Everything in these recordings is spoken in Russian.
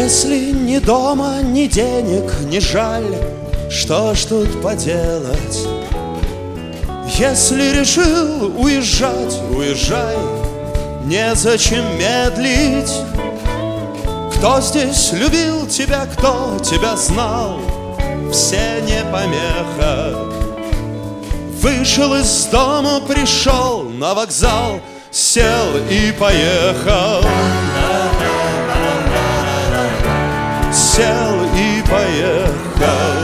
Если ни дома, ни денег, ни жаль, что ж тут поделать? Если решил уезжать, уезжай, незачем медлить. Кто здесь любил тебя, кто тебя знал, все не помеха. Вышел из дома, пришел на вокзал, сел и поехал. Сел и поехал.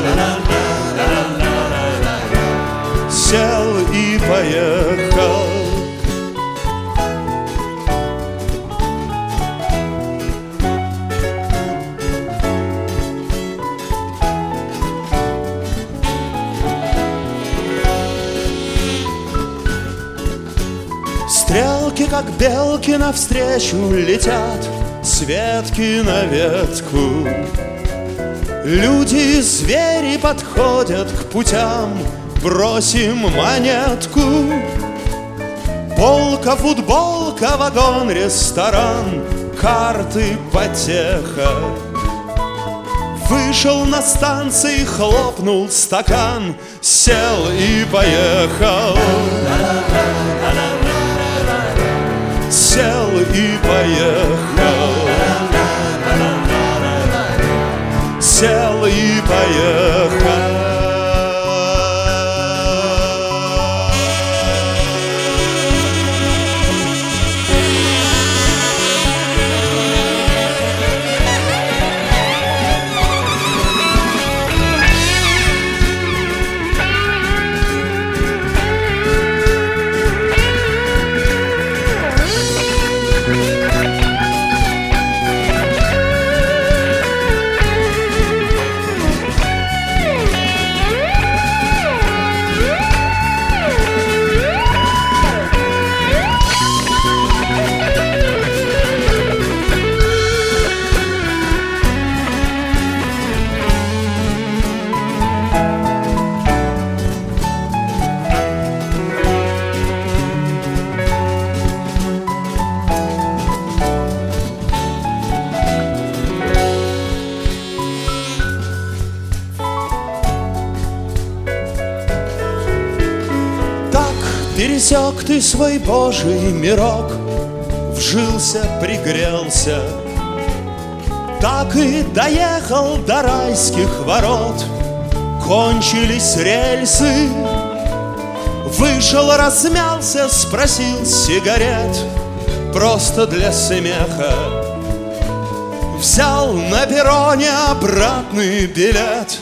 Сел и поехал. Стрелки, как белки, навстречу летят с ветки на ветку. Люди и звери подходят к путям, бросим монетку. Полка, футболка, вагон, ресторан, карты, потеха. Вышел на станции, хлопнул стакан, сел и поехал. Сел и поехал. Сел и поехал. Пересек ты свой Божий мирок, вжился, пригрелся. Так и доехал до райских ворот. Кончились рельсы. Вышел, размялся, спросил сигарет, просто для смеха. Взял на перроне обратный билет.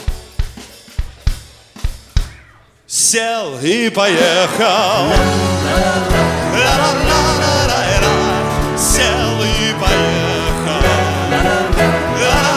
Сел и поехал. Сел и поехал.